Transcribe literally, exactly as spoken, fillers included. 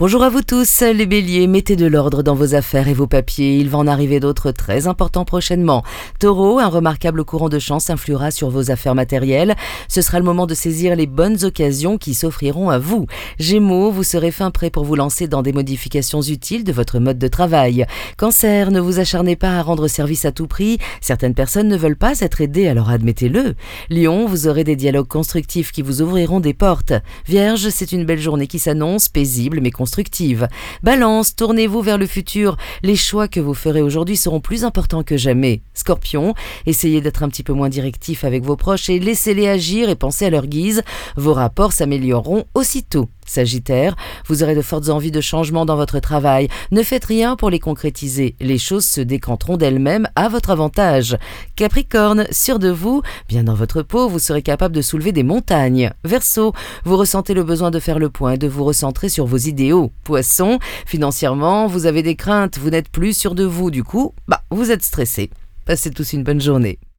Bonjour à vous tous, les béliers, mettez de l'ordre dans vos affaires et vos papiers, il va en arriver d'autres très importants prochainement. Taureau, un remarquable courant de chance influera sur vos affaires matérielles, ce sera le moment de saisir les bonnes occasions qui s'offriront à vous. Gémeaux, vous serez fin prêt pour vous lancer dans des modifications utiles de votre mode de travail. Cancer, ne vous acharnez pas à rendre service à tout prix, certaines personnes ne veulent pas être aidées, alors admettez-le. Lion, vous aurez des dialogues constructifs qui vous ouvriront des portes. Vierge, c'est une belle journée qui s'annonce, paisible mais constructive. Balance, tournez-vous vers le futur. Les choix que vous ferez aujourd'hui seront plus importants que jamais. Scorpion, essayez d'être un petit peu moins directif avec vos proches et laissez-les agir et penser à leur guise. Vos rapports s'amélioreront aussitôt. Sagittaire, vous aurez de fortes envies de changement dans votre travail. Ne faites rien pour les concrétiser. Les choses se décanteront d'elles-mêmes à votre avantage. Capricorne, sûr de vous, bien dans votre peau, vous serez capable de soulever des montagnes. Verseau, vous ressentez le besoin de faire le point et de vous recentrer sur vos idéaux. Poisson, financièrement, vous avez des craintes, vous n'êtes plus sûr de vous, du coup, bah, vous êtes stressé. Passez tous une bonne journée.